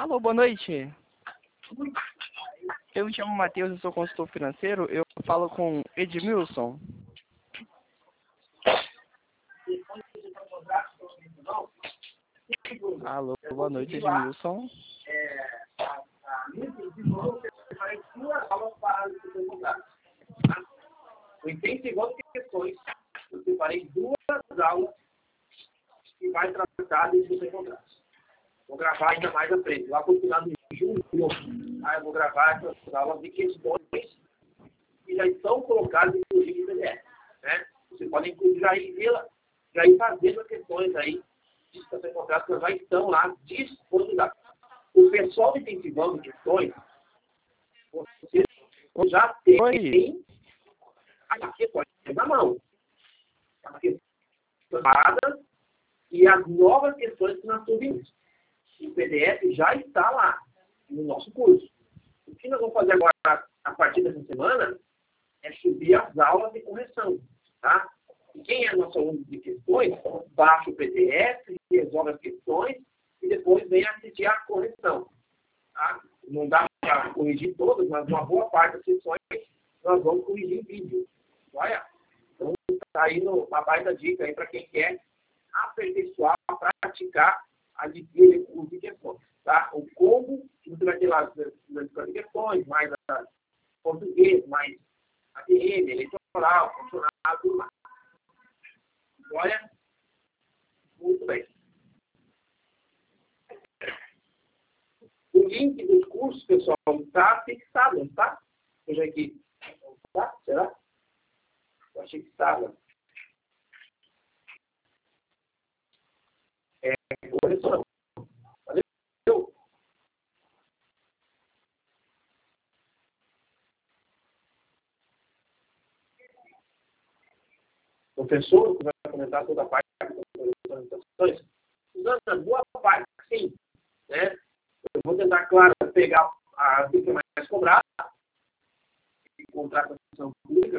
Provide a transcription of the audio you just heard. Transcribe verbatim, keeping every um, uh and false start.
Alô, boa noite. Eu me chamo Matheus, eu sou consultor financeiro. Eu falo com Edmilson. Alô, boa noite, Edmilson. O intensivando questões, eu separei duas aulas que vai tratar desse seu contrato. Vou gravar ainda mais à frente. Lá para o final de julho, aí eu vou gravar essas aulas de questões que já estão colocadas, inclusive, no P D F. Né? Você pode, inclusive, já ir, já ir fazendo as questões aí de seu contrato que já estão lá disponibilizadas. O pessoal do intensivando questões, você já tem... Oi. Aqui pode ter na mão. As questões e as novas questões que nós subimos. O P D F já está lá no nosso curso. O que nós vamos fazer agora, a partir dessa semana, é subir as aulas de correção. Tá? E quem é nosso aluno de questões, baixa o P D F, resolve as questões e depois vem assistir a correção. Tá? Não dá para corrigir todas, mas uma boa parte das questões nós vamos corrigir em vídeo. Olha, então está aí uma baita dica aí para quem quer aperfeiçoar, praticar a de curso de questões. Tá? O combo, você vai ter lá as questões, mais a português, mais a T M, eleitoral, funcionário, tudo mais. Olha, muito bem. O link dos cursos, pessoal, está fixado, não está? Veja aqui. Tá? Será? Eu achei que estava. É, correção. Valeu? Professor, que vai comentar toda a parte das apresentações. Usando boa parte, sim. Né? Eu vou tentar, claro, pegar a que é mais cobrada, contratação pública,